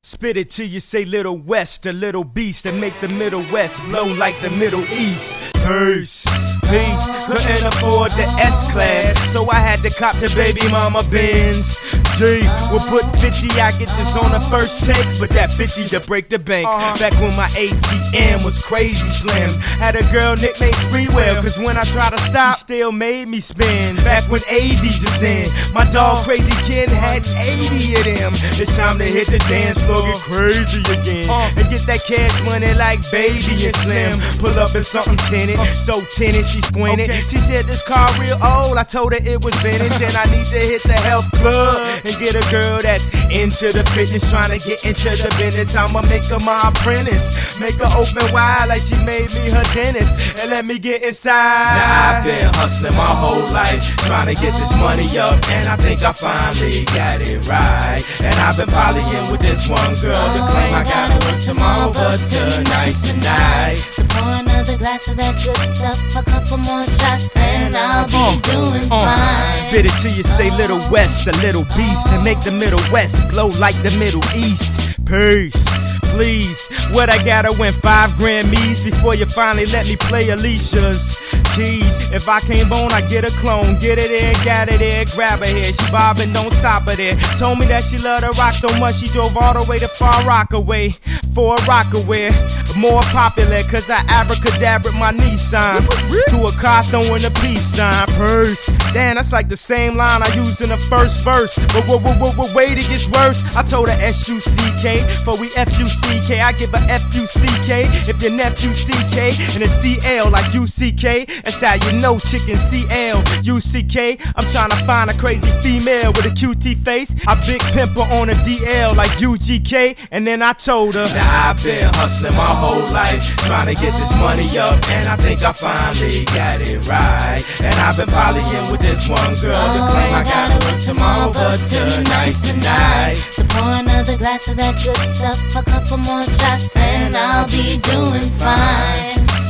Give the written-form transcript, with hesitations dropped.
Spit it till you say Little West, a little beast that make the Middle West blow like the Middle East. Peace. Couldn't afford the S-Class, so I had to cop the baby mama Benz. G, we'll put 50, I get this on the first take, but that 50 to break the bank. Back when my ATM was crazy slim, had a girl nicknamed Spreewell, cause when I try to stop, she still made me spin. Back when 80s was in, my dog Crazy Kid had 80 of them. It's time to hit the dance floor, get crazy again, and get that cash money like Baby and Slim. Pull up in something tinted, so tinted she squinted. She said this car real old, I told her it was vintage, and I need to hit the health club and get a girl that's into the fitness, trying to get into the business. I'ma make her my apprentice, make her open wide like she made me her dentist, and let me get inside. Now I've been hustling my whole life, trying to get this money up, and I think I finally got it right. And I've been polying with this one girl to claim I gotta work tomorrow, but tonight's the night. So pour another glass of that good stuff, a couple more shots, and I'll be doing fine. Spit it till you say Little West, a little beast that make the Middle West blow like the Middle East. Peace. Please, what I gotta win 5 Grammys before you finally let me play Alicia's keys. If I can't bone, I get a clone. Get it there, got it there, grab her here. She bobbing, don't stop her there. Told me that she loved to rock so much she drove all the way to Far Rockaway for a Rockaway. More popular cause I abracadabra my Nissan to a car throwing a peace sign. Purse. Damn, that's like the same line I used in the first verse. But wait, it gets worse. I told her S-U-C-K, for we F-U-C-K. I give her F-U-C-K if your nephew C-K, and it's C-L like U-C-K. That's how you know chicken C-L, U-C-K. I'm trying to find a crazy female with a QT face. I big pimp her on a D-L like U-G-K. And then I told her, now I've been hustling my whole life, trying to get this money up, and I think I finally got it right. And I've been polying with this one girl to claim I gotta work tomorrow, but tonight's the night. So pour another glass of that good stuff, a couple more shots, and I'll be doing fine.